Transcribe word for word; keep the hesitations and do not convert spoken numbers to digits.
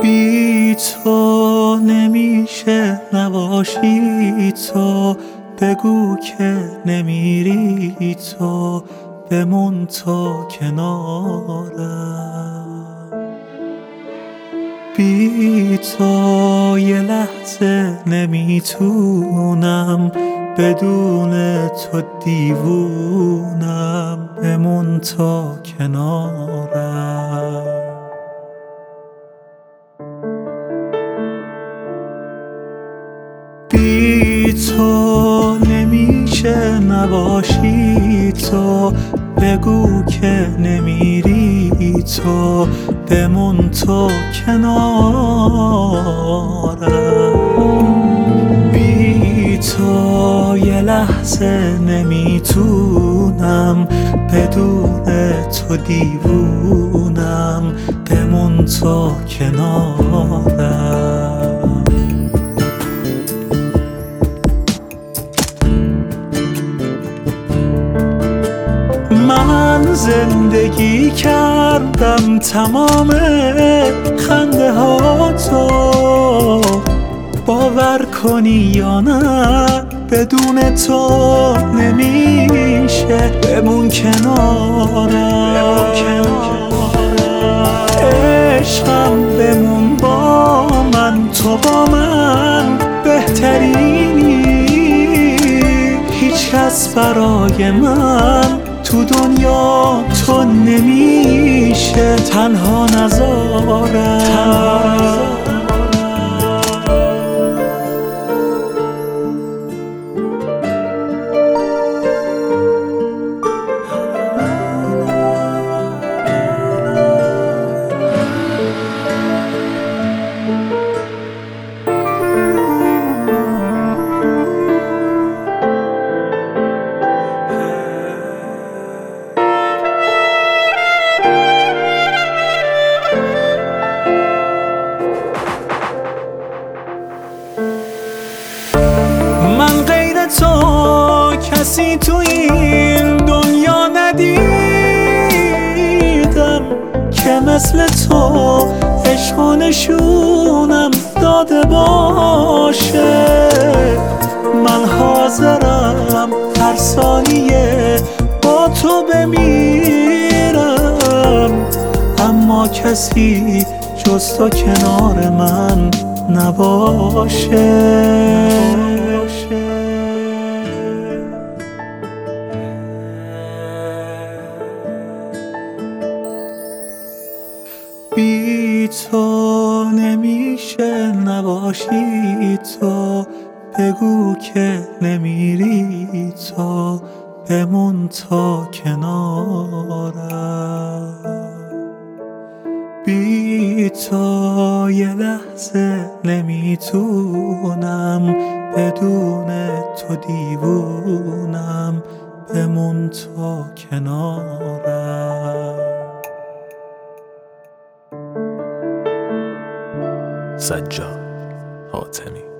بی تو نمیشه نباشی تو، بگو که نمیری تو، بمون تو کنارم. بی تو یه لحظه نمیتونم، بدون تو دیوونم، بمون تو کنارم. بی تو نمیشه نباشی تو، بگو که نمیری تو، بمون تو کنارم. بی تو یه لحظه نمیتونم، بدون تو دیوونم، بمون تو کنارم. من زندگی کردم تمام خنده ها تو، باور کنی یا نه بدون تو نمیشه، بمون کنارم. عشقم بمون با من، تو با من بهترینی، هیچ کس برای من تو دنیا تو نمیشه تنها نذارم. من غیر تو کسی تو این دنیا ندیدم که مثل تو عشق و نشونم داده باشه. من حاضرم هر ثانیه با تو بمیرم، اما کسی جز تو کنار من نباشه. بی تو نمیشه نباشی تو، بگو که نمیری تو، بمون تو کنارم. بی تو یه لحظه نمیتونم، بدون تو دیوونم، بمون تو کنارم. سجاد حاتمی.